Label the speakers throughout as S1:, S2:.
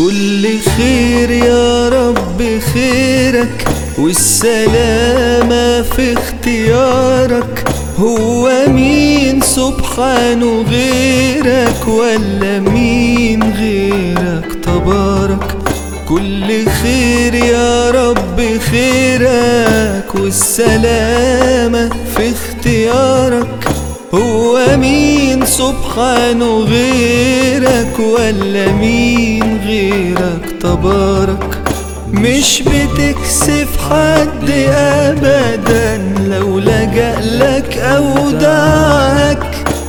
S1: كل خير يا رب خيرك، والسلامة في اختيارك. هو مين سبحانه غيرك، ولا مين غيرك تبارك؟ كل خير يا رب خيرك، والسلامة في اختيارك. هو مين سبحانه غيرك، ولا مين غيرك تبارك؟ مش بتكسف حد أبدا لو لجألك أو دعاك،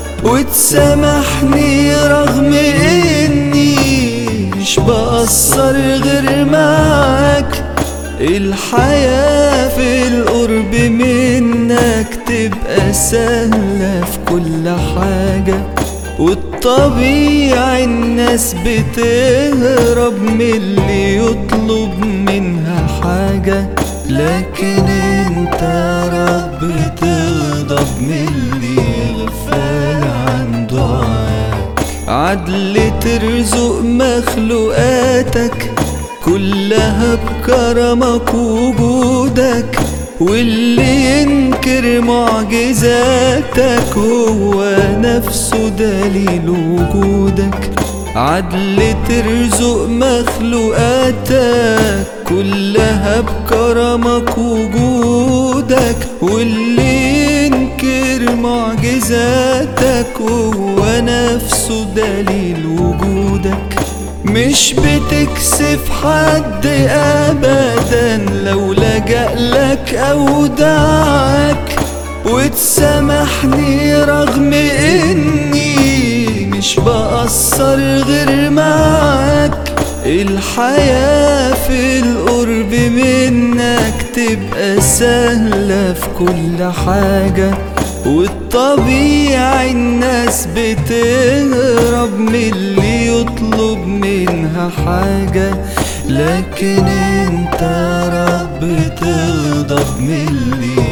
S1: وتسامحني رغم إني مش بقصر غير معاك. الحياة في القرب منك تبقى سهلة في كل حاجة، والطبيعي الناس بتهرب من اللي يطلب منها حاجة، لكن انت يا رب تغضب من اللي يغفل عن دعاك. عدل ترزق مخلوقاتك كلها بكرمك وجودك، واللي ينكر معجزاتك هو نفسه دليل وجودك. عدل ترزق مخلوقاتك كلها بكرمك وجودك، واللي ينكر معجزاتك هو نفسه دليل وجودك. مش بتكسف حد أبدا لو لجألك أو دعاك، وتسامحني رغم إني مش بقصر غير معاك. الحياة في القرب منك تبقى سهلة في كل حاجة، والطبيعي الناس بتهرب من اللي يطلب منها حاجة، لكن انت يا رب تغضب من اللي